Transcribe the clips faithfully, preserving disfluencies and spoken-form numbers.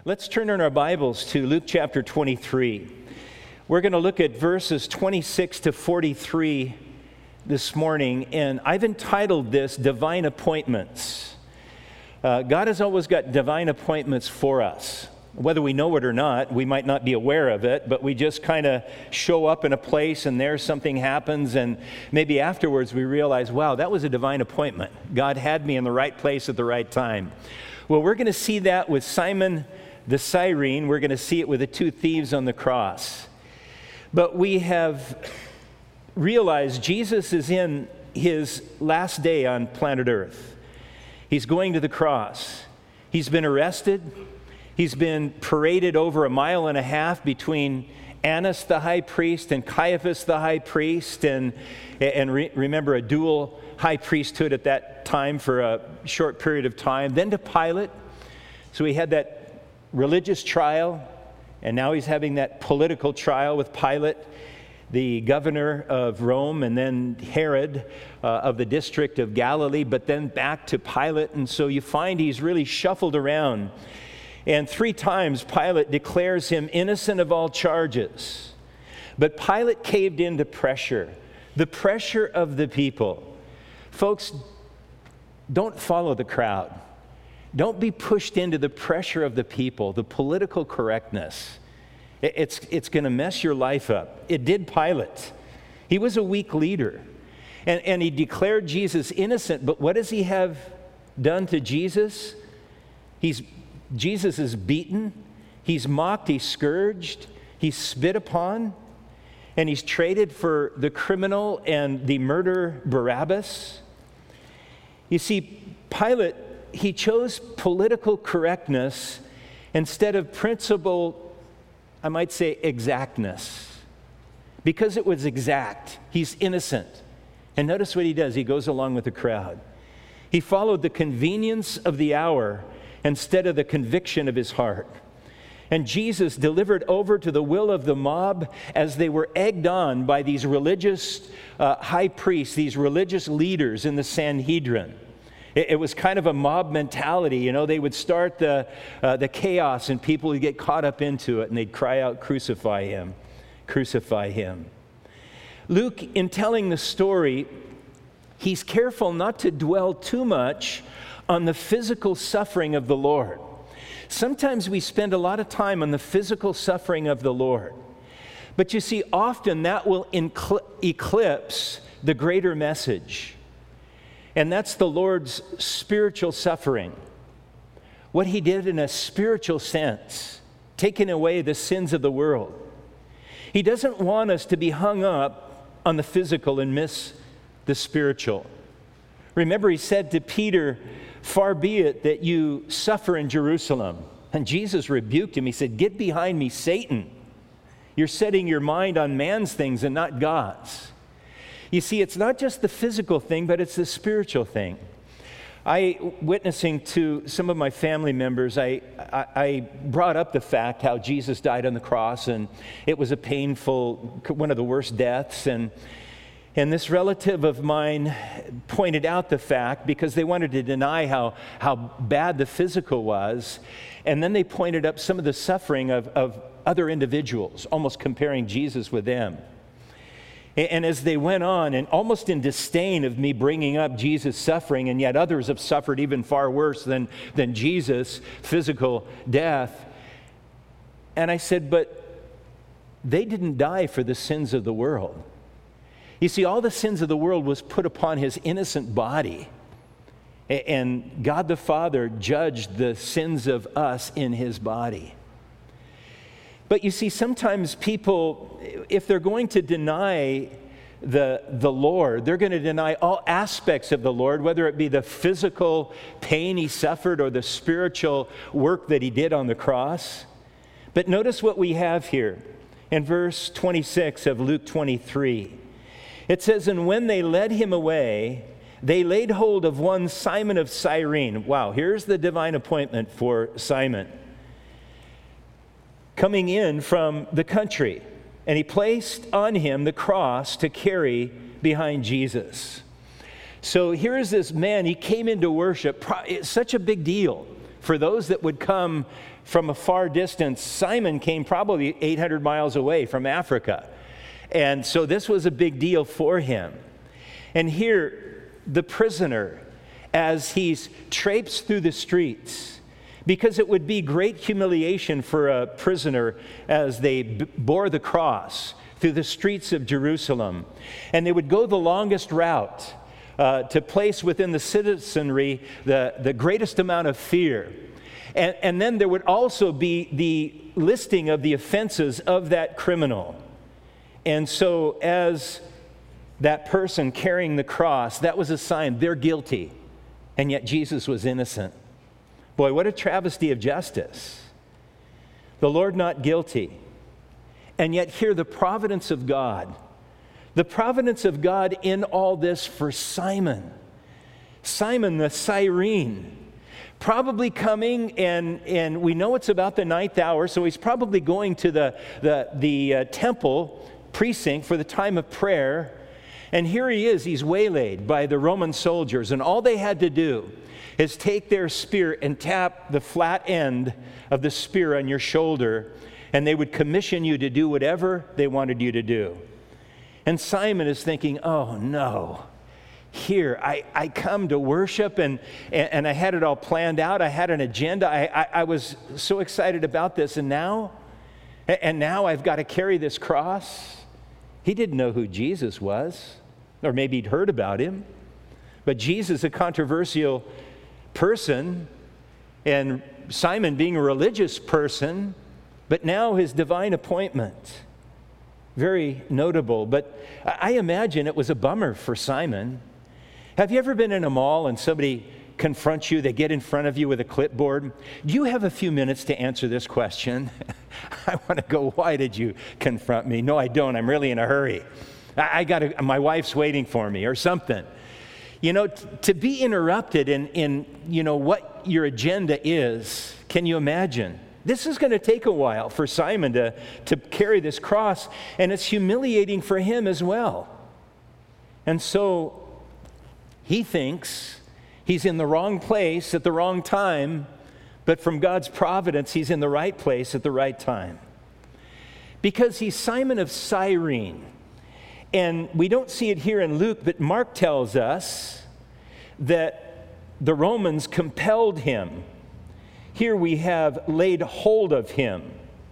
Let's turn in our Bibles to Luke chapter twenty-three. We're going to look at verses twenty-six to forty-three this morning, and I've entitled this Divine Appointments. Uh, God has always got divine appointments for us. Whether we know it or not, we might not be aware of it, but we just kind of show up in a place and there something happens, and maybe afterwards we realize, wow, that was a divine appointment. God had me in the right place at the right time. Well, we're going to see that with Simon the Cyrene. We're going to see it with the two thieves on the cross. But we have realized Jesus is in his last day on planet Earth. He's going to the cross. He's been arrested. He's been paraded over a mile and a half between Annas the high priest and Caiaphas the high priest, and, and re- remember a dual high priesthood at that time for a short period of time. Then to Pilate. So he had that religious trial, and now he's having that political trial with Pilate, the governor of Rome, and then Herod uh, of the district of Galilee, but then back to Pilate. And so you find he's really shuffled around. And three times Pilate declares him innocent of all charges. But Pilate caved into pressure, the pressure of the people. Folks, don't follow the crowd. Don't be pushed into the pressure of the people, the political correctness. It's, it's going to mess your life up. It did Pilate. He was a weak leader. And, and he declared Jesus innocent, but what does he have done to Jesus? He's, Jesus is beaten. He's mocked. He's scourged. He's spit upon. And he's traded for the criminal and the murderer Barabbas. You see, Pilate, he chose political correctness instead of principle, I might say, exactness. Because it was exact, he's innocent. And notice what he does. He goes along with the crowd. He followed the convenience of the hour instead of the conviction of his heart. And Jesus delivered over to the will of the mob as they were egged on by these religious uh, high priests, these religious leaders in the Sanhedrin. It was kind of a mob mentality. You know, they would start the, uh, the chaos and people would get caught up into it and they'd cry out, crucify him, crucify him. Luke, in telling the story, he's careful not to dwell too much on the physical suffering of the Lord. Sometimes we spend a lot of time on the physical suffering of the Lord. But you see, often that will incl- eclipse the greater message. And that's the Lord's spiritual suffering. What he did in a spiritual sense, taking away the sins of the world. He doesn't want us to be hung up on the physical and miss the spiritual. Remember, he said to Peter, "Far be it that you suffer in Jerusalem." And Jesus rebuked him. He said, "Get behind me, Satan. You're setting your mind on man's things and not God's." You see, it's not just the physical thing, but it's the spiritual thing. I, witnessing to some of my family members, I, I, I brought up the fact how Jesus died on the cross, and it was a painful, one of the worst deaths. And, and this relative of mine pointed out the fact because they wanted to deny how, how bad the physical was. And then they pointed up some of the suffering of, of other individuals, almost comparing Jesus with them. And as they went on, and almost in disdain of me bringing up Jesus' suffering, and yet others have suffered even far worse than, than Jesus' physical death. And I said, but they didn't die for the sins of the world. You see, all the sins of the world was put upon his innocent body. And God the Father judged the sins of us in his body. But you see, sometimes people, if they're going to deny the, the Lord, they're going to deny all aspects of the Lord, whether it be the physical pain he suffered or the spiritual work that he did on the cross. But notice what we have here in verse twenty-six of Luke twenty-three. It says, "And when they led him away, they laid hold of one Simon of Cyrene." Wow, here's the divine appointment for Simon. "Coming in from the country, and he placed on him the cross to carry behind Jesus." So here is this man, he came into worship. It's such a big deal for those that would come from a far distance. Simon came probably eight hundred miles away from Africa. And so this was a big deal for him. And here, the prisoner, as he's traipsed through the streets, because it would be great humiliation for a prisoner as they b- bore the cross through the streets of Jerusalem. And they would go the longest route uh, to place within the citizenry the, the greatest amount of fear. And, and then there would also be the listing of the offenses of that criminal. And so as that person carrying the cross, that was a sign they're guilty. And yet Jesus was innocent. Boy, what a travesty of justice. The Lord not guilty. And yet here the providence of God. The providence of God in all this for Simon. Simon the Cyrene. Probably coming, and, and we know it's about the ninth hour, so he's probably going to the, the, the uh, temple precinct for the time of prayer. And here he is, he's waylaid by the Roman soldiers, and all they had to do is take their spear and tap the flat end of the spear on your shoulder, and they would commission you to do whatever they wanted you to do. And Simon is thinking, oh no, here, I, I come to worship, and, and, and I had it all planned out. I had an agenda. I, I, I was so excited about this, and now, and now I've got to carry this cross. He didn't know who Jesus was, or maybe he'd heard about him. But Jesus, a controversial person, and Simon being a religious person, but now his divine appointment. Very notable. But I imagine it was a bummer for Simon. Have you ever been in a mall and somebody confronts you, they get in front of you with a clipboard? Do you have a few minutes to answer this question? I want to go, why did you confront me? No, I don't. I'm really in a hurry. I, I got to, my wife's waiting for me or something. You know, t- to be interrupted in, in, you know, what your agenda is, can you imagine? This is going to take a while for Simon to, to carry this cross, and it's humiliating for him as well. And so he thinks he's in the wrong place at the wrong time, but from God's providence, he's in the right place at the right time. Because he's Simon of Cyrene. And we don't see it here in Luke, but Mark tells us that the Romans compelled him. Here we have laid hold of him.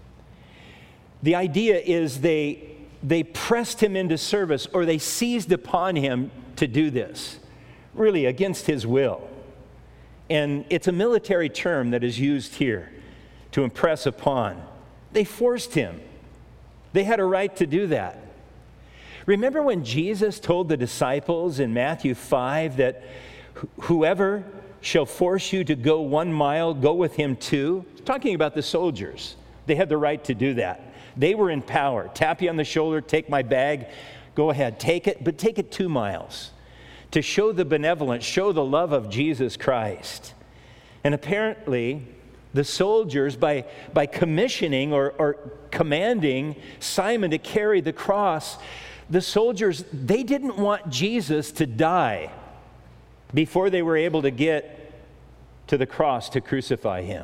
The idea is they, they pressed him into service, or they seized upon him to do this, really against his will. And it's a military term that is used here to impress upon. They forced him. They had a right to do that. Remember when Jesus told the disciples in Matthew five that whoever shall force you to go one mile, go with him too? He's talking about the soldiers. They had the right to do that. They were in power. Tap you on the shoulder, take my bag, go ahead, take it, but take it two miles to show the benevolence, show the love of Jesus Christ. And apparently, the soldiers, by, by commissioning or, or commanding Simon to carry the cross, the soldiers, they didn't want Jesus to die before they were able to get to the cross to crucify him.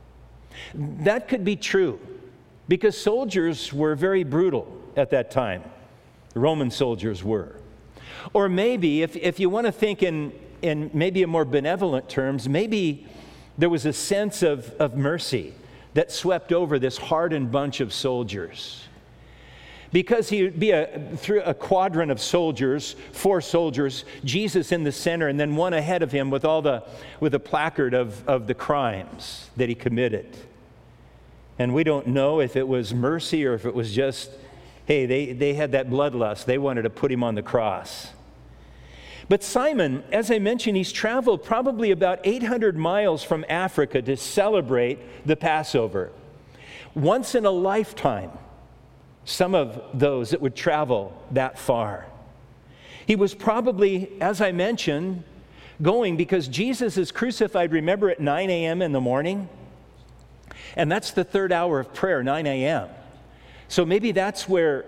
That could be true because soldiers were very brutal at that time. The Roman soldiers were. Or maybe, if, if you want to think in, in maybe a more benevolent terms, maybe there was a sense of, of mercy that swept over this hardened bunch of soldiers. Because he would be a, through a quadrant of soldiers, four soldiers, Jesus in the center, and then one ahead of him with all the with a placard of, of the crimes that he committed. And we don't know if it was mercy or if it was just, hey, they, they had that bloodlust. They wanted to put him on the cross. But Simon, as I mentioned, he's traveled probably about eight hundred miles from Africa to celebrate the Passover. Once in a lifetime, some of those that would travel that far. He was probably, as I mentioned, going because Jesus is crucified, remember, at nine a.m. in the morning? And that's the third hour of prayer, nine a.m. So maybe that's where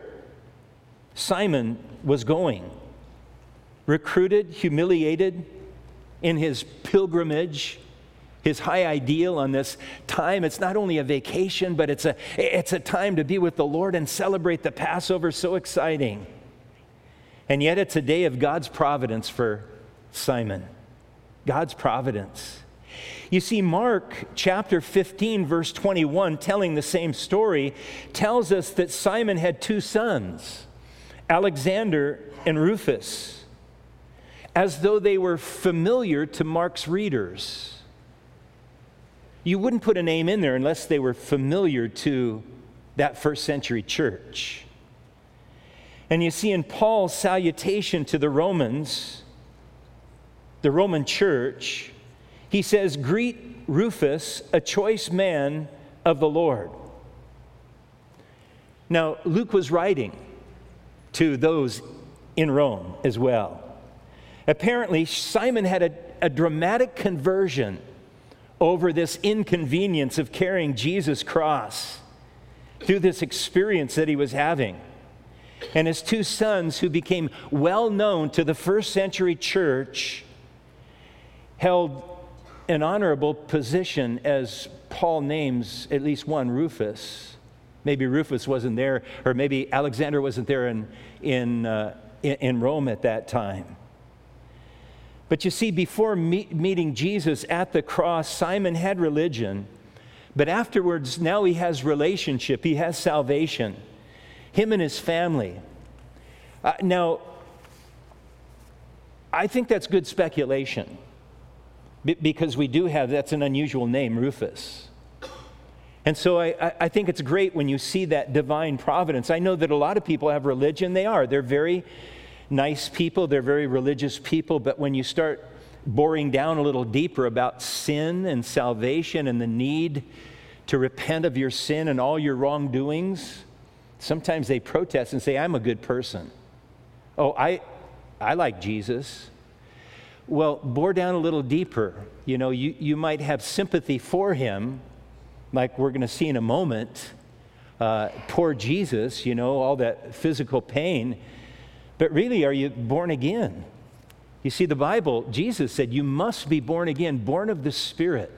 Simon was going. Recruited, humiliated in his pilgrimage, his high ideal on this time. It's not only a vacation, but it's a, it's a time to be with the Lord and celebrate the Passover. So exciting. And yet it's a day of God's providence for Simon. God's providence. You see, Mark chapter fifteen, verse twenty-one, telling the same story, tells us that Simon had two sons, Alexander and Rufus, as though they were familiar to Mark's readers. You wouldn't put a name in there unless they were familiar to that first century church. And you see, in Paul's salutation to the Romans, the Roman church, he says, "Greet Rufus, a choice man of the Lord." Now, Luke was writing to those in Rome as well. Apparently, Simon had a, a dramatic conversion over this inconvenience of carrying Jesus' cross through this experience that he was having. And his two sons, who became well known to the first century church, held an honorable position, as Paul names at least one, Rufus. Maybe Rufus wasn't there, or maybe Alexander wasn't there in, in, uh, in Rome at that time. But you see, before meet, meeting Jesus at the cross, Simon had religion, but afterwards, now he has relationship, he has salvation, him and his family. Uh, now, I think that's good speculation, because we do have, that's an unusual name, Rufus. And so I, I think it's great when you see that divine providence. I know that a lot of people have religion. They are. They're very nice people. They're very religious people. But when you start boring down a little deeper about sin and salvation and the need to repent of your sin and all your wrongdoings, sometimes they protest and say, "I'm a good person. Oh, I, I like Jesus." Well, bore down a little deeper. You know, you, you might have sympathy for him, like we're going to see in a moment. Uh, poor Jesus, you know, all that physical pain. But really, are you born again? You see, the Bible, Jesus said, you must be born again, born of the Spirit,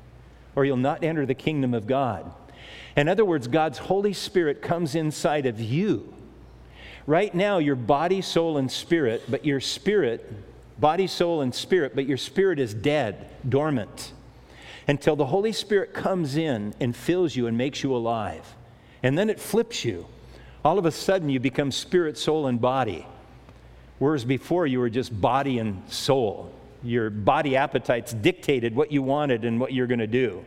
or you'll not enter the kingdom of God. In other words, God's Holy Spirit comes inside of you. Right now, your body, soul, and spirit, but your spirit... Body, soul, and spirit, but your spirit is dead, dormant, until the Holy Spirit comes in and fills you and makes you alive. And then it flips you. All of a sudden, you become spirit, soul, and body. Whereas before, you were just body and soul. Your body appetites dictated what you wanted and what you're going to do.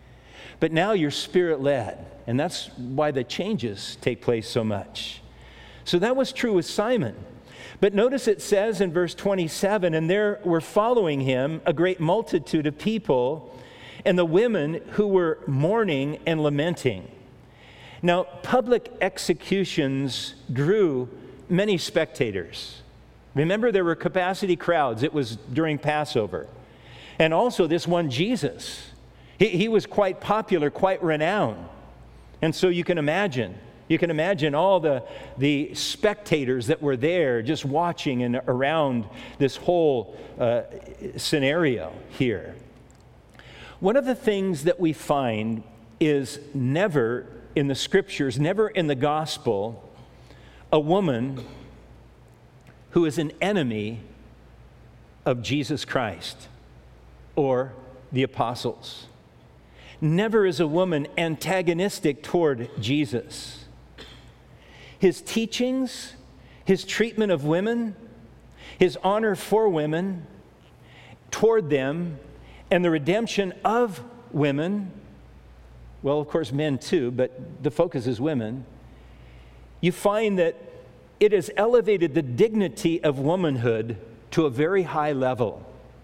But now you're spirit-led, and that's why the changes take place so much. So that was true with Simon. But notice it says in verse twenty-seven, "And there were following him a great multitude of people, and the women who were mourning and lamenting." Now, public executions drew many spectators. Remember, there were capacity crowds. It was during Passover. And also this one Jesus. He, he was quite popular, quite renowned. And so you can imagine. You can imagine all the, the spectators that were there just watching and around this whole uh, scenario here. One of the things that we find is never in the scriptures, never in the gospel, a woman who is an enemy of Jesus Christ or the apostles. Never is a woman antagonistic toward Jesus. His teachings, his treatment of women, his honor for women, toward them, and the redemption of women, well, of course, men too, but the focus is women, you find that it has elevated the dignity of womanhood to a very high level.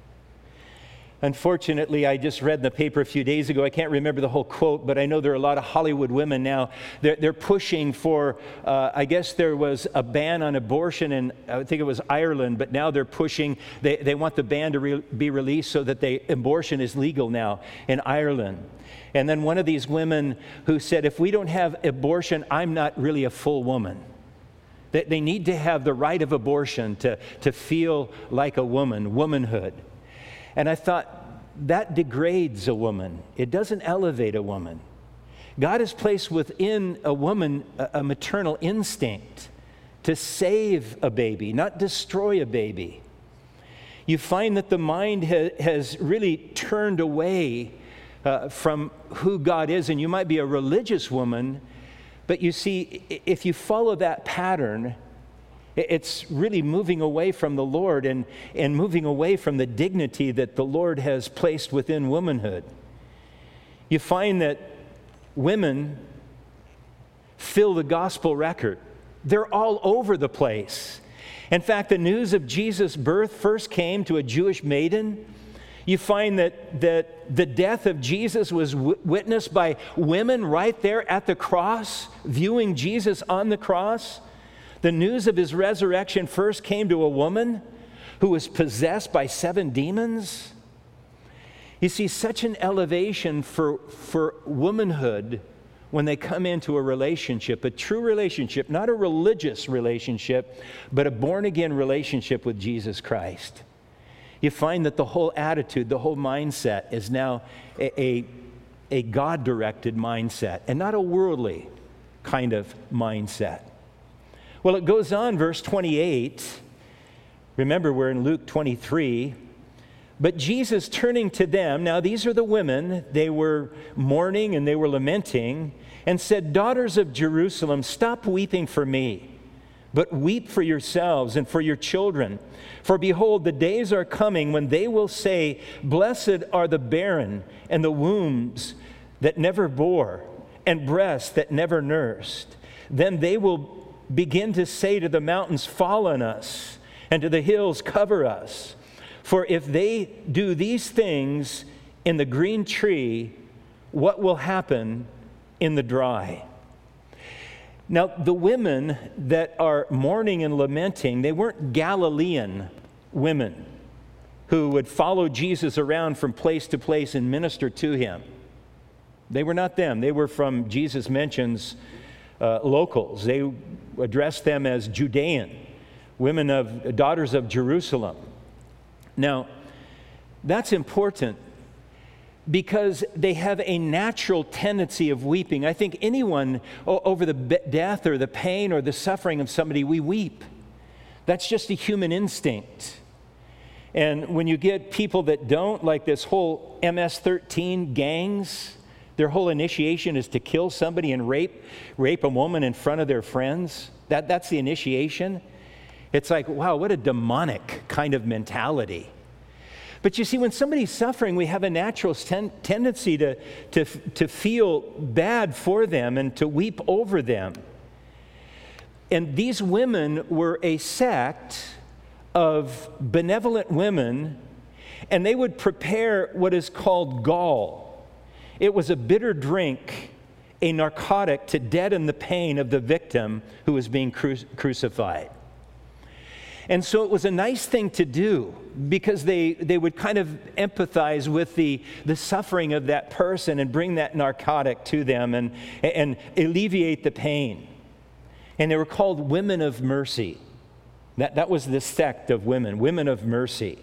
Unfortunately, I just read in the paper a few days ago, I can't remember the whole quote, but I know there are a lot of Hollywood women now. They're, they're pushing for, uh, I guess there was a ban on abortion in, I think it was Ireland, but now they're pushing, they, they want the ban to re- be released so that they, abortion is legal now in Ireland. And then one of these women who said, if we don't have abortion, I'm not really a full woman. They, they need to have the right of abortion to, to feel like a woman, womanhood. And I thought, that degrades a woman. It doesn't elevate a woman. God has placed within a woman a, a maternal instinct to save a baby, not destroy a baby. You find that the mind ha- has really turned away uh, from who God is, and you might be a religious woman, but you see, if you follow that pattern, it's really moving away from the Lord and, and moving away from the dignity that the Lord has placed within womanhood. You find that women fill the gospel record. They're all over the place. In fact, the news of Jesus' birth first came to a Jewish maiden. You find that, that the death of Jesus was w- witnessed by women right there at the cross, viewing Jesus on the cross. The news of his resurrection first came to a woman who was possessed by seven demons. You see, such an elevation for, for womanhood when they come into a relationship, a true relationship, not a religious relationship, but a born-again relationship with Jesus Christ. You find that the whole attitude, the whole mindset is now a, a, a God-directed mindset and not a worldly kind of mindset. Well, it goes on, verse twenty-eight. Remember, we're in Luke twenty-three. But Jesus turning to them, now these are the women, they were mourning and they were lamenting, and said, "Daughters of Jerusalem, stop weeping for me, but weep for yourselves and for your children. For behold, the days are coming when they will say, Blessed are the barren and the wombs that never bore, and breasts that never nursed. Then they will begin to say to the mountains, Fall on us, and to the hills, cover us. For if they do these things in the green tree, what will happen in the dry?" Now, the women that are mourning and lamenting, they weren't Galilean women who would follow Jesus around from place to place and minister to him. They were not them. They were from, Jesus mentions, uh, locals. They addressed them as Judean, women of, daughters of Jerusalem. Now, that's important because they have a natural tendency of weeping. I think anyone o- over the be- death or the pain or the suffering of somebody, we weep. That's just a human instinct. And when you get people that don't, like this whole M S thirteen gangs, their whole initiation is to kill somebody and rape rape a woman in front of their friends. That, that's the initiation. It's like, wow, what a demonic kind of mentality. But you see, when somebody's suffering, we have a natural ten- tendency to, to, to feel bad for them and to weep over them. And these women were a sect of benevolent women, and they would prepare what is called gall. It was a bitter drink, a narcotic to deaden the pain of the victim who was being cru- crucified. And so it was a nice thing to do because they, they would kind of empathize with the, the suffering of that person and bring that narcotic to them and, and alleviate the pain. And they were called women of mercy. That, that was the sect of women, women of mercy.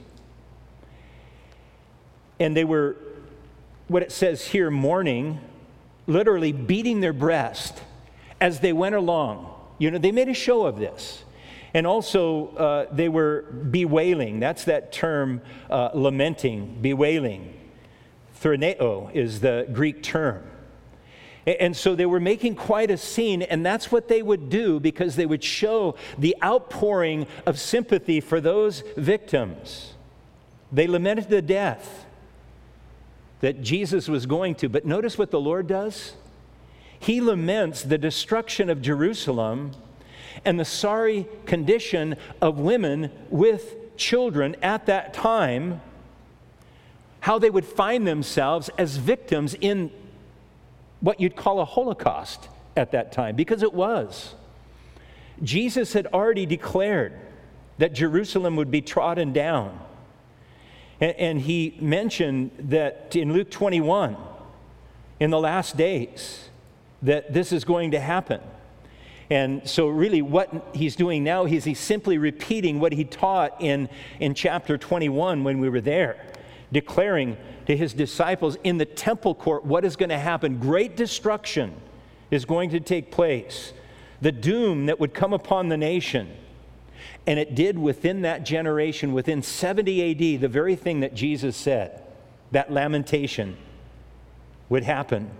And they were, what it says here, mourning, literally beating their breast as they went along. You know, they made a show of this. And also, uh, they were bewailing. That's that term, uh, lamenting, bewailing. Throneo is the Greek term. And so they were making quite a scene, and that's what they would do because they would show the outpouring of sympathy for those victims. They lamented the death that Jesus was going to. But notice what the Lord does. He laments the destruction of Jerusalem and the sorry condition of women with children at that time, how they would find themselves as victims in what you'd call a Holocaust at that time, because it was. Jesus had already declared that Jerusalem would be trodden down. And, and he mentioned that in Luke twenty-one, in the last days, that this is going to happen. And so really what he's doing now is he's simply repeating what he taught in, in chapter twenty-one when we were there. declaring to his disciples in the temple court what is going to happen. Great destruction is going to take place. The doom that would come upon the nation. And it did within that generation, within seventy A D, the very thing that Jesus said, that lamentation would happen.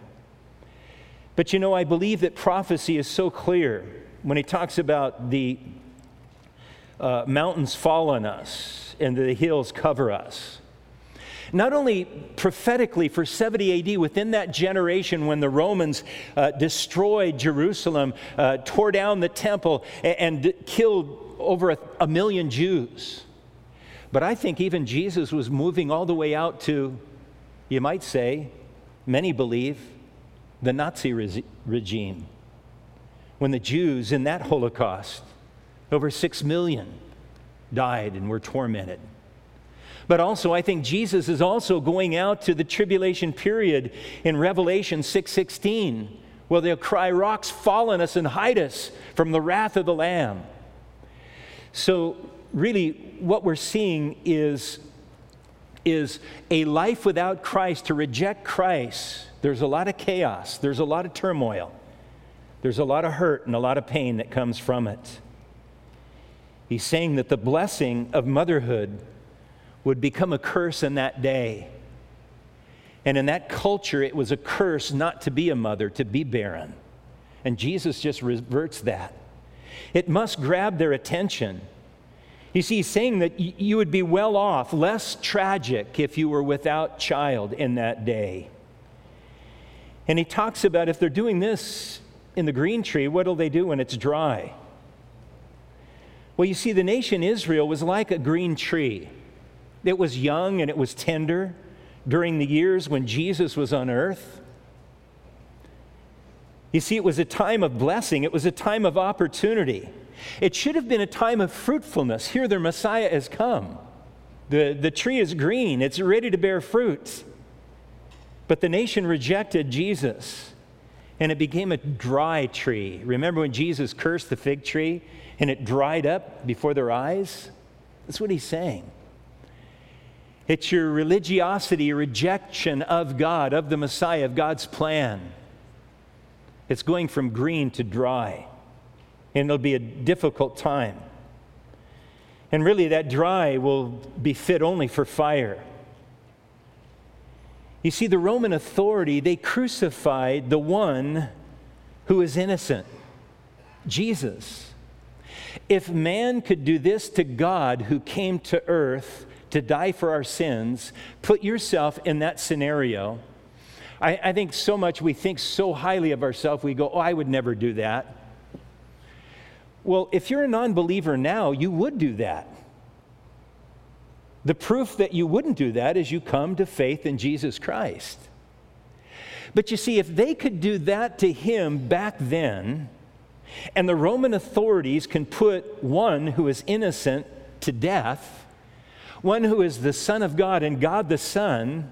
But you know, I believe that prophecy is so clear when he talks about the uh, mountains fall on us and the hills cover us. Not only prophetically for seventy A D, within that generation when the Romans uh, destroyed Jerusalem, uh, tore down the temple, and, and killed over a, a million Jews. But I think even Jesus was moving all the way out to, you might say, many believe, the Nazi re- regime. When the Jews in that Holocaust, over six million, died and were tormented. But also, I think Jesus is also going out to the tribulation period in Revelation six sixteen, where they'll cry, "Rocks fall on us and hide us from the wrath of the Lamb." So really, what we're seeing is, is a life without Christ. To reject Christ, there's a lot of chaos, there's a lot of turmoil, there's a lot of hurt and a lot of pain that comes from it. He's saying that the blessing of motherhood would become a curse in that day. And in that culture, it was a curse not to be a mother, to be barren. And Jesus just reverts that. It must grab their attention. You see, he's saying that y- you would be well off, less tragic if you were without child in that day. And he talks about if they're doing this in the green tree, what'll they do when it's dry? Well, you see, the nation Israel was like a green tree. It was young and it was tender during the years when Jesus was on earth. You see, it was a time of blessing. It was a time of opportunity. It should have been a time of fruitfulness. Here, their Messiah has come. The, the tree is green. It's ready to bear fruit. But the nation rejected Jesus, and it became a dry tree. Remember when Jesus cursed the fig tree, and it dried up before their eyes? That's what he's saying. It's your religiosity, your rejection of God, of the Messiah, of God's plan. It's going from green to dry. And it'll be a difficult time. And really, that dry will be fit only for fire. You see, the Roman authority, they crucified the one who is innocent, Jesus. If man could do this to God who came to earth to die for our sins, put yourself in that scenario. I, I think so much we think so highly of ourselves, we go, oh, I would never do that. Well, if you're a non-believer now, you would do that. The proof that you wouldn't do that is you come to faith in Jesus Christ. But you see, if they could do that to him back then, and the Roman authorities can put one who is innocent to death, one who is the Son of God and God the Son,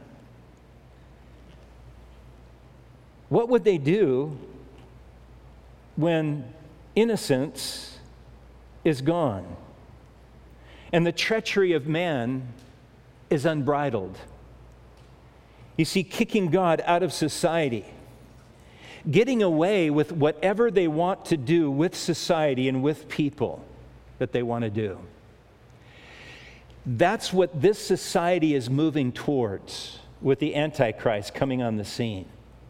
what would they do when innocence is gone and the treachery of man is unbridled? You see, kicking God out of society, getting away with whatever they want to do with society and with people that they want to do. That's what this society is moving towards with the Antichrist coming on the scene.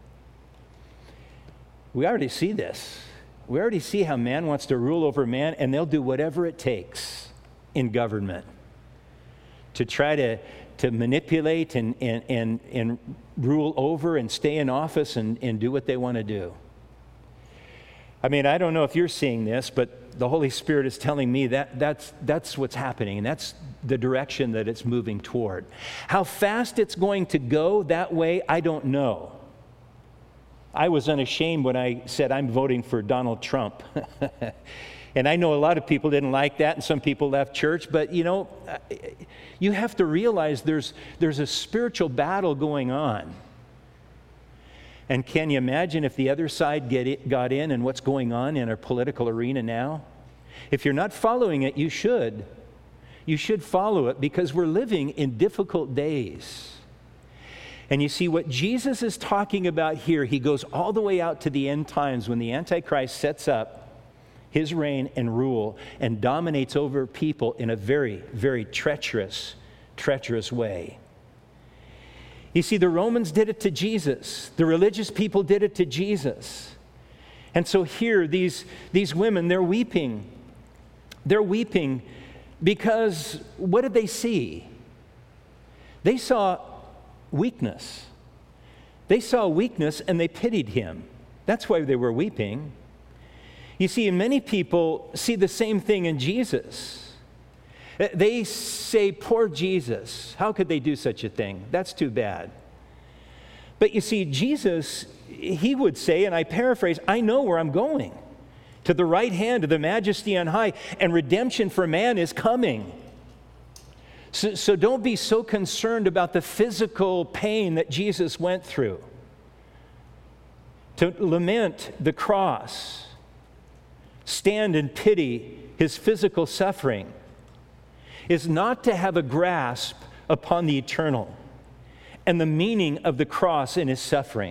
We already see this. We already see how man wants to rule over man, and they'll do whatever it takes in government to try to, to manipulate and, and, and, and rule over and stay in office and, and do what they want to do. I mean, I don't know if you're seeing this, but the Holy Spirit is telling me that that's, that's what's happening, and that's the direction that it's moving toward. How fast it's going to go that way, I don't know. I was unashamed when I said I'm voting for Donald Trump. And I know a lot of people didn't like that, and some people left church, but you know, you have to realize there's, there's a spiritual battle going on. And can you imagine if the other side get it, got in and what's going on in our political arena now? If you're not following it, you should. You should follow it because we're living in difficult days. And you see what Jesus is talking about here, he goes all the way out to the end times when the Antichrist sets up his reign and rule and dominates over people in a very, very treacherous, treacherous way. You see, the Romans did it to Jesus. The religious people did it to Jesus. And so here, these, these women, they're weeping. They're weeping because what did they see? They saw weakness. They saw weakness and they pitied him. That's why they were weeping. You see, many people see the same thing in Jesus. They say, poor Jesus, how could they do such a thing? That's too bad. But you see, Jesus, he would say, and I paraphrase, I know where I'm going. To the right hand of the majesty on high, and redemption for man is coming. So, so don't be so concerned about the physical pain that Jesus went through. To lament the cross, stand and pity his physical suffering, is not to have a grasp upon the eternal and the meaning of the cross and his suffering.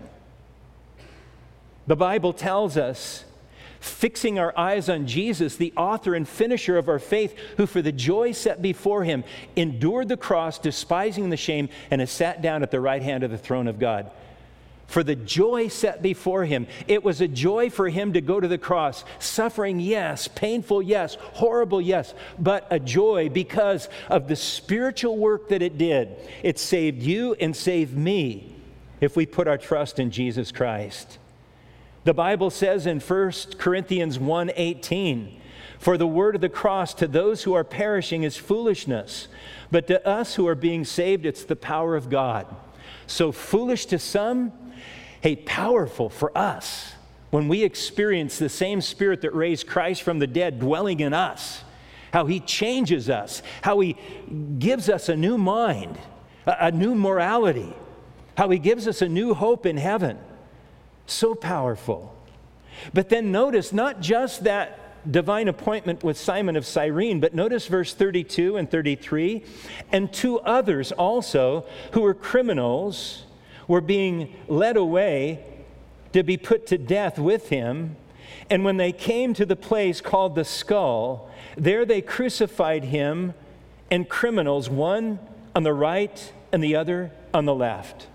The Bible tells us, fixing our eyes on Jesus, the author and finisher of our faith, who for the joy set before him endured the cross, despising the shame, and has sat down at the right hand of the throne of God. For the joy set before him. It was a joy for him to go to the cross. Suffering, yes. Painful, yes. Horrible, yes. But a joy because of the spiritual work that it did. It saved you and saved me if we put our trust in Jesus Christ. The Bible says in First Corinthians one eighteen, for the word of the cross to those who are perishing is foolishness, but to us who are being saved, it's the power of God. So foolish to some, hey, powerful for us when we experience the same Spirit that raised Christ from the dead dwelling in us, how he changes us, how he gives us a new mind, a, a new morality, how he gives us a new hope in heaven. So powerful. But then notice not just that divine appointment with Simon of Cyrene, but notice verse thirty-two and thirty-three, and two others also who were criminals were being led away to be put to death with him. And when they came to the place called the Skull, there they crucified him and criminals, one on the right and the other on the left.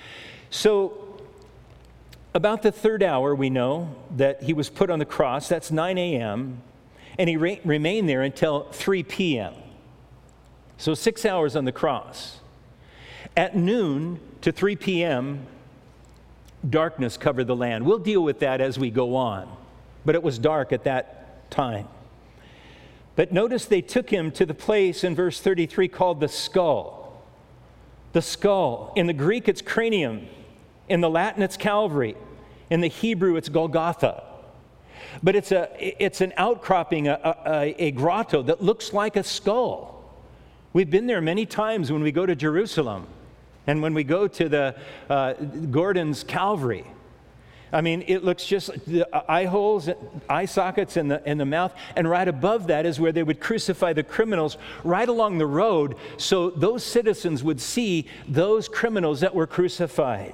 So about the third hour, we know that he was put on the cross. That's nine a.m. And he re- remained there until three p.m. So six hours on the cross. At noon to three p.m., darkness covered the land. We'll deal with that as we go on. But it was dark at that time. But notice they took him to the place in verse thirty-three called the Skull. The skull. In the Greek, it's cranium. In the Latin, it's Calvary. In the Hebrew, it's Golgotha. But it's a it's an outcropping, a, a, a grotto that looks like a skull. We've been there many times when we go to Jerusalem and when we go to the uh, Gordon's Calvary. I mean, it looks just the eye holes, eye sockets in the in the mouth, and right above that is where they would crucify the criminals right along the road, so those citizens would see those criminals that were crucified.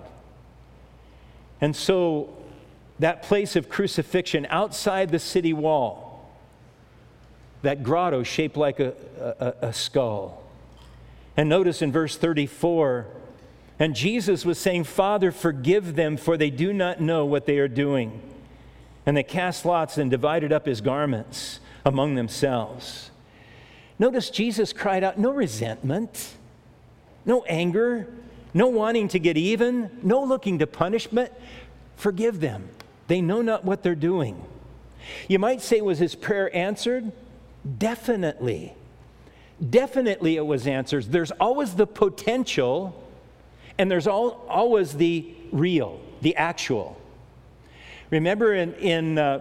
And so that place of crucifixion outside the city wall, that grotto shaped like a, a, a skull. And notice in verse thirty-four, and Jesus was saying, Father, forgive them, for they do not know what they are doing. And they cast lots and divided up his garments among themselves. Notice Jesus cried out, no resentment, no anger, no wanting to get even, no looking to punishment. Forgive them. They know not what they're doing. You might say, was his prayer answered? Definitely. Definitely it was answered. There's always the potential, and there's all, always the real, the actual. Remember in, in uh,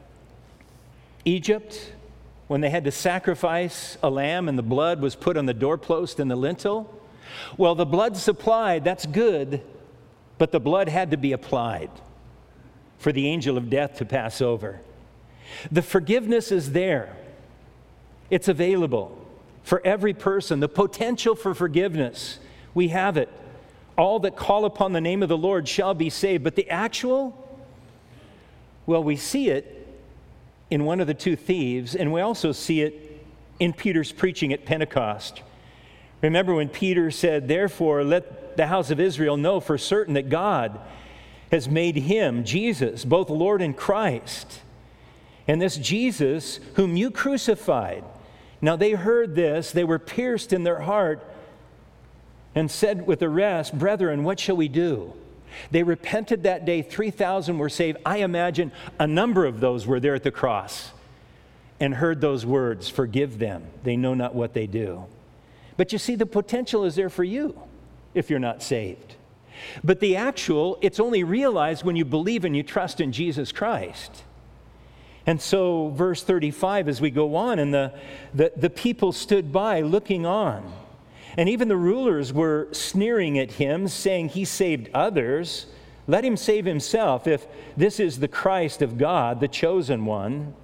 Egypt, when they had to sacrifice a lamb and the blood was put on the doorpost and the lintel? Well, the blood supplied, that's good, but the blood had to be applied for the angel of death to pass over. The forgiveness is there. It's available. for every person, the potential for forgiveness. We have it. All that call upon the name of the Lord shall be saved. But the actual, well, we see it in one of the two thieves, and we also see it in Peter's preaching at Pentecost. Remember when Peter said, therefore, let the house of Israel know for certain that God has made him, Jesus, both Lord and Christ. And this Jesus whom you crucified. Now they heard this, they were pierced in their heart, and said with the rest, brethren, what shall we do? They repented that day, three thousand were saved. I imagine a number of those were there at the cross and heard those words, forgive them, they know not what they do. But you see, the potential is there for you if you're not saved. But the actual, it's only realized when you believe and you trust in Jesus Christ. And so, verse thirty-five, as we go on, and the, the, the people stood by looking on. And even the rulers were sneering at him, saying, he saved others. Let him save himself if this is the Christ of God, the chosen one.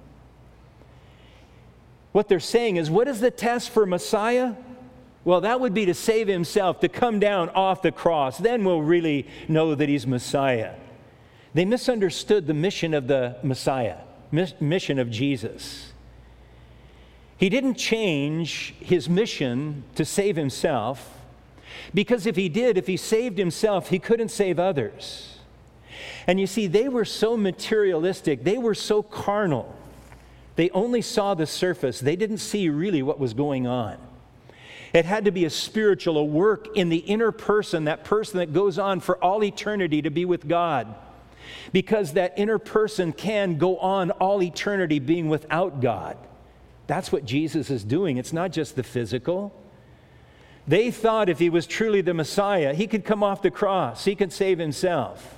What they're saying is, what is the test for Messiah? Well, that would be to save himself, to come down off the cross. Then we'll really know that he's Messiah. They misunderstood the mission of the Messiah, mission of Jesus. He didn't change his mission to save himself, because if he did, if he saved himself, he couldn't save others. And you see, they were so materialistic, they were so carnal. They only saw the surface. They didn't see really what was going on. It had to be a spiritual, a work in the inner person, that person that goes on for all eternity to be with God. Because that inner person can go on all eternity being without God. That's what Jesus is doing. It's not just the physical. They thought if he was truly the Messiah, he could come off the cross. He could save himself.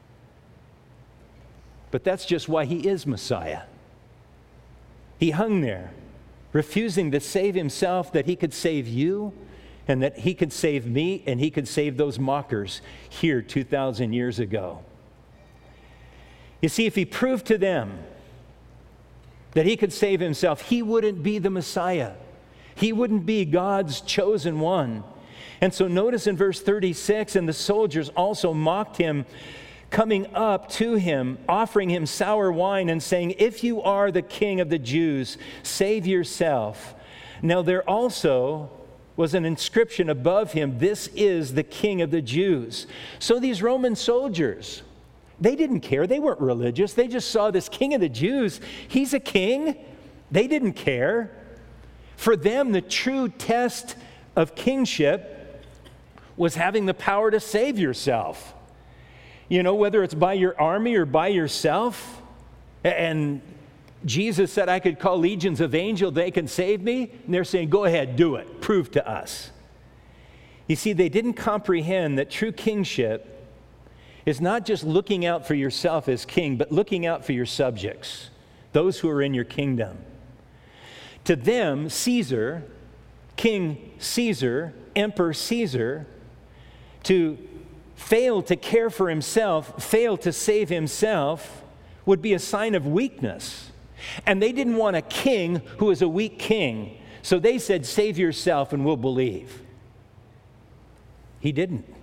But that's just why he is Messiah. He hung there, refusing to save himself that he could save you, and that he could save me, and he could save those mockers here two thousand years ago. You see, if he proved to them that he could save himself, he wouldn't be the Messiah. He wouldn't be God's chosen one. And so notice in verse thirty-six, and the soldiers also mocked him, coming up to him, offering him sour wine and saying, if you are the king of the Jews, save yourself. Now there also was an inscription above him, this is the king of the Jews. So these Roman soldiers, they didn't care. They weren't religious. They just saw this king of the Jews. He's a king. They didn't care. For them, the true test of kingship was having the power to save yourself. You know, whether it's by your army or by yourself. And Jesus said, I could call legions of angels, they can save me. And they're saying, go ahead, do it. Prove to us. You see, they didn't comprehend that true kingship is not just looking out for yourself as king, but looking out for your subjects, those who are in your kingdom. To them, Caesar, King Caesar, Emperor Caesar, to fail to care for himself, fail to save himself, would be a sign of weakness. And they didn't want a king who was a weak king. So they said, save yourself and we'll believe. He didn't.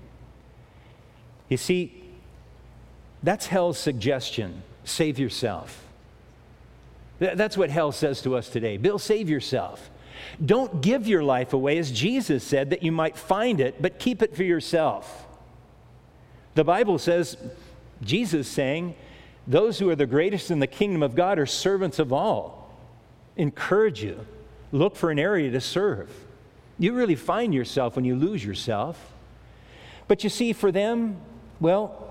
You see, that's hell's suggestion. Save yourself. That's what hell says to us today. Bill, save yourself. Don't give your life away, as Jesus said, that you might find it, but keep it for yourself. The Bible says, Jesus saying, those who are the greatest in the kingdom of God are servants of all. Encourage you. Look for an area to serve. You really find yourself when you lose yourself. But you see, for them, well,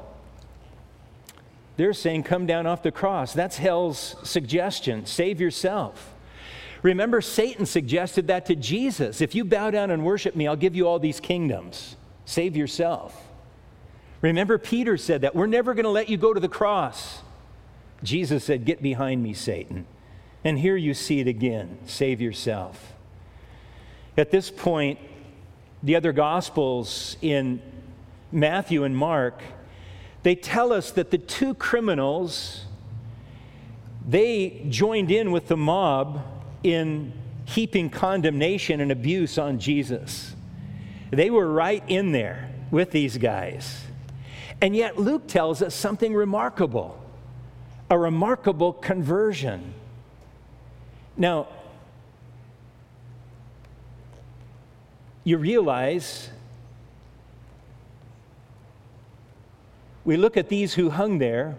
they're saying, come down off the cross. That's hell's suggestion. Save yourself. Remember, Satan suggested that to Jesus. If you bow down and worship me, I'll give you all these kingdoms. Save yourself. Remember, Peter said that. We're never going to let you go to the cross. Jesus said, get behind me, Satan. And here you see it again. Save yourself. At this point, the other Gospels in Matthew and Mark, they tell us that the two criminals, they joined in with the mob in heaping condemnation and abuse on Jesus. They were right in there with these guys. And yet Luke tells us something remarkable, a remarkable conversion. Now, you realize we look at these who hung there.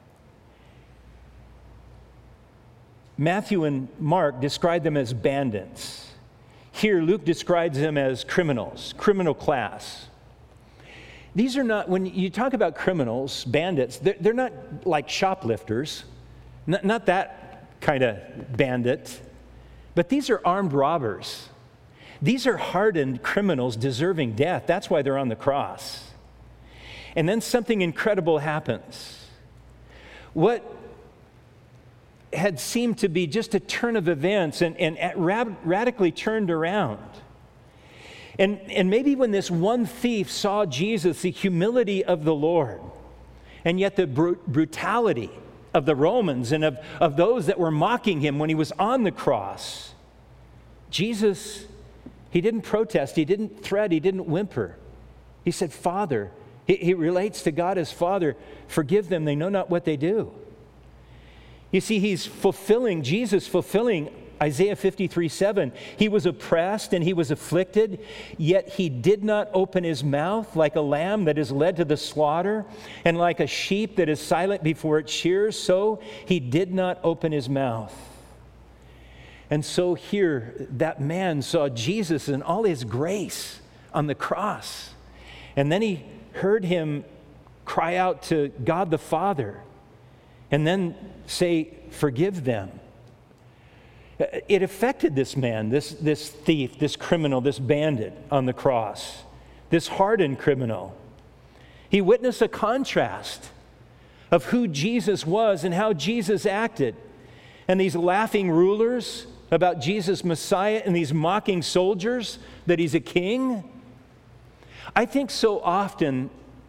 Matthew and Mark describe them as bandits. Here, Luke describes them as criminals, criminal class. These are not, when you talk about criminals, bandits, they're, they're not like shoplifters, not, not that kind of bandit, but these are armed robbers. These are hardened criminals deserving death. That's why they're on the cross. And then something incredible happens. What had seemed to be just a turn of events and, and rad- radically turned around. And, and maybe when this one thief saw Jesus, the humility of the Lord, and yet the br- brutality of the Romans and of, of those that were mocking him when he was on the cross, Jesus, he didn't protest, he didn't threat, he didn't whimper. He said, Father. He, he relates to God as Father. Forgive them, they know not what they do. You see, he's fulfilling, Jesus fulfilling Isaiah fifty-three seven. He was oppressed and he was afflicted, yet he did not open his mouth. Like a lamb that is led to the slaughter, and like a sheep that is silent before its shears, so he did not open his mouth. And so here, that man saw Jesus in all his grace on the cross. And then he heard him cry out to God the Father, and then say, forgive them. It affected this man, this, this thief, this criminal, this bandit on the cross, this hardened criminal. He witnessed a contrast of who Jesus was and how Jesus acted. And these laughing rulers about Jesus Messiah and these mocking soldiers that he's a king. I think so often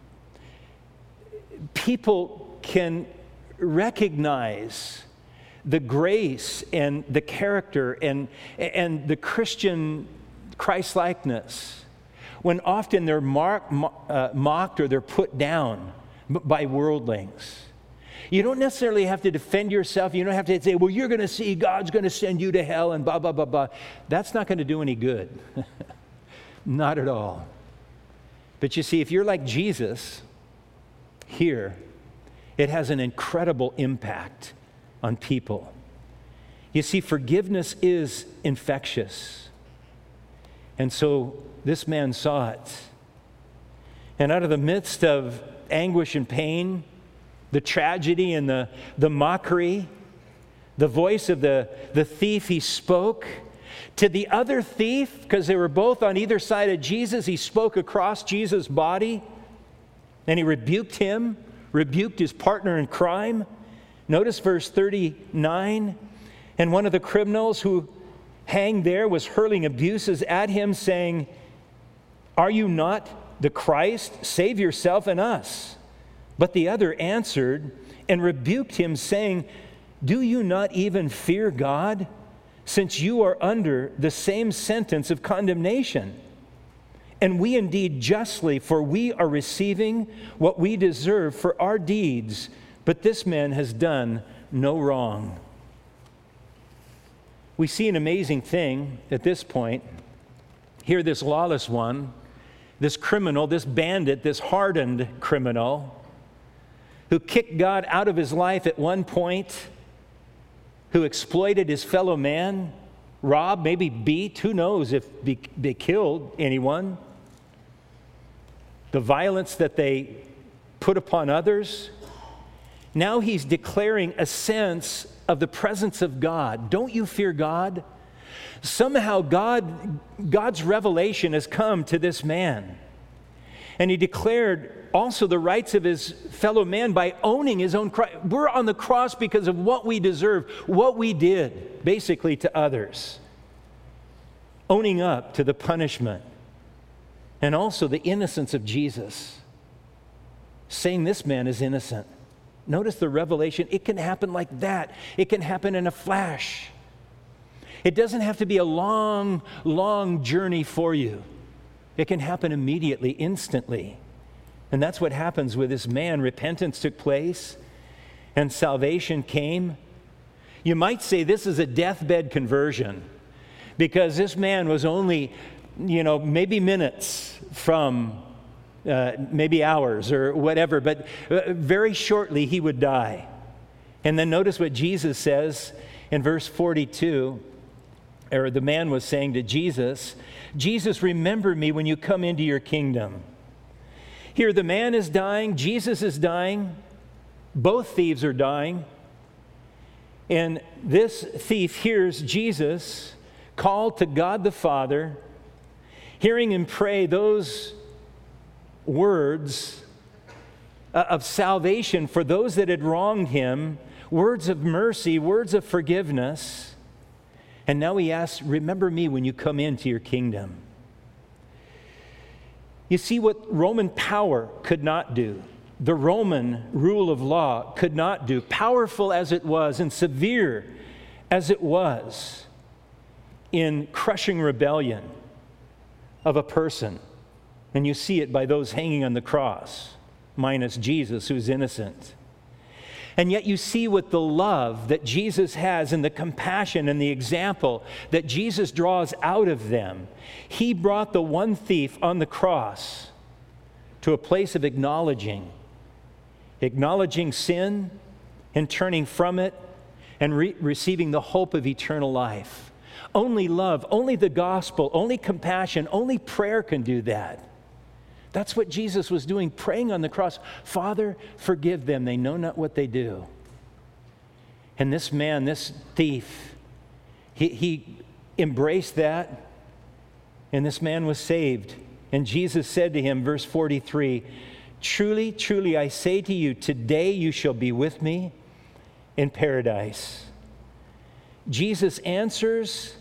people can recognize the grace and the character and, and the Christian Christ-likeness when often they're mark, uh, mocked or they're put down by worldlings. You don't necessarily have to defend yourself. You don't have to say, well, you're going to see God's going to send you to hell and blah, blah, blah, blah. That's not going to do any good. Not at all. But you see, if you're like Jesus here, it has an incredible impact on people. You see, forgiveness is infectious. And so this man saw it. And out of the midst of anguish and pain, the tragedy and the, the mockery, the voice of the, the thief, he spoke to the other thief, because they were both on either side of Jesus. He spoke across Jesus' body, and he rebuked him, rebuked his partner in crime. Notice verse thirty-nine. And one of the criminals who hanged there was hurling abuses at him, saying, are you not the Christ? Save yourself and us. But the other answered and rebuked him, saying, do you not even fear God, since you are under the same sentence of condemnation? And we indeed justly, for we are receiving what we deserve for our deeds, but this man has done no wrong. We see an amazing thing at this point. Here, this lawless one, this criminal, this bandit, this hardened criminal, who kicked God out of his life at one point, who exploited his fellow man, robbed, maybe beat, who knows if they killed anyone. The violence that they put upon others. Now he's declaring a sense of the presence of God. Don't you fear God? Somehow God, God's revelation has come to this man. And he declared also the rights of his fellow man by owning his own cross. We're on the cross because of what we deserve, what we did, basically, to others. Owning up to the punishment. And also the innocence of Jesus. Saying this man is innocent. Notice the revelation. It can happen like that. It can happen in a flash. It doesn't have to be a long, long journey for you. It can happen immediately, instantly. And that's what happens with this man. Repentance took place and salvation came. You might say this is a deathbed conversion because this man was only, you know, maybe minutes from uh, maybe hours or whatever, but uh, very shortly he would die. And then notice what Jesus says in verse forty-two, or the man was saying to Jesus, Jesus, remember me when you come into your kingdom. Here the man is dying, Jesus is dying, both thieves are dying. And this thief hears Jesus call to God the Father, hearing him pray those words of salvation for those that had wronged him, words of mercy, words of forgiveness. And now he asks, remember me when you come into your kingdom. You see, what Roman power could not do, the Roman rule of law could not do, powerful as it was and severe as it was in crushing rebellion of a person. And you see it by those hanging on the cross, minus Jesus, who's innocent. And yet you see with the love that Jesus has and the compassion and the example that Jesus draws out of them. He brought the one thief on the cross to a place of acknowledging, acknowledging sin and turning from it and re- receiving the hope of eternal life. Only love, only the gospel, only compassion, only prayer can do that. That's what Jesus was doing, praying on the cross. Father, forgive them. They know not what they do. And this man, this thief, he, he embraced that, and this man was saved. And Jesus said to him, verse forty-three, truly, truly, I say to you, today you shall be with me in paradise. Jesus answers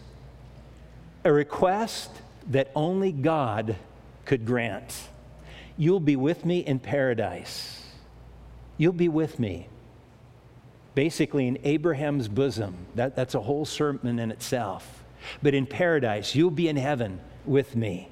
a request that only God could grant. You'll be with me in paradise. You'll be with me. Basically in Abraham's bosom. That, that's a whole sermon in itself. But in paradise, you'll be in heaven with me.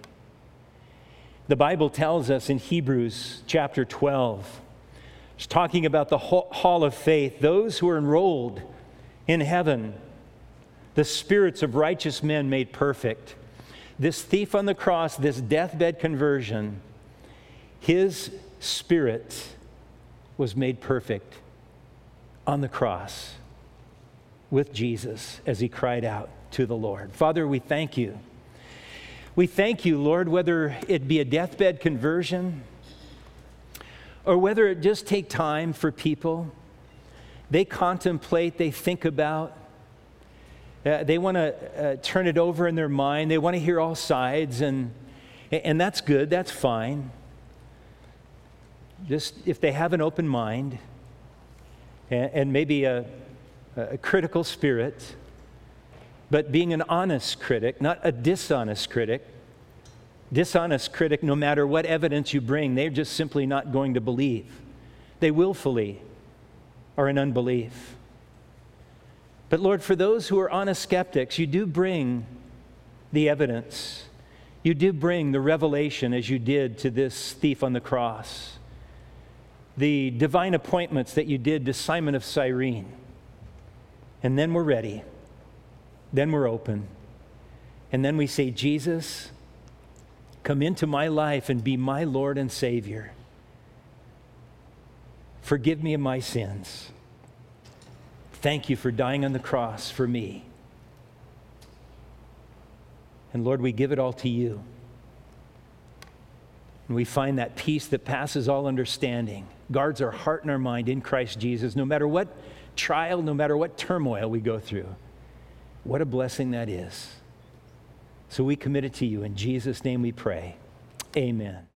The Bible tells us in Hebrews chapter twelve, it's talking about the hall of faith, those who are enrolled in heaven, the spirits of righteous men made perfect. This thief on the cross, this deathbed conversion, his spirit was made perfect on the cross with Jesus as he cried out to the Lord. Father, we thank you. We thank you, Lord, whether it be a deathbed conversion or whether it just take time for people. They contemplate, they think about, uh, they want to uh, turn it over in their mind. They want to hear all sides, and and that's good, that's fine. Just if they have an open mind and, and maybe a, a critical spirit, but being an honest critic, not a dishonest critic. Dishonest critic, no matter what evidence you bring, they're just simply not going to believe. They willfully are in unbelief. But Lord, for those who are honest skeptics, you do bring the evidence. You do bring the revelation as you did to this thief on the cross. The divine appointments that you did to Simon of Cyrene. And then we're ready. Then we're open. And then we say, Jesus, come into my life and be my Lord and Savior. Forgive me of my sins. Thank you for dying on the cross for me. And Lord, we give it all to you. And we find that peace that passes all understanding, guards our heart and our mind in Christ Jesus, no matter what trial, no matter what turmoil we go through. What a blessing that is. So we commit it to you. In Jesus' name we pray. Amen.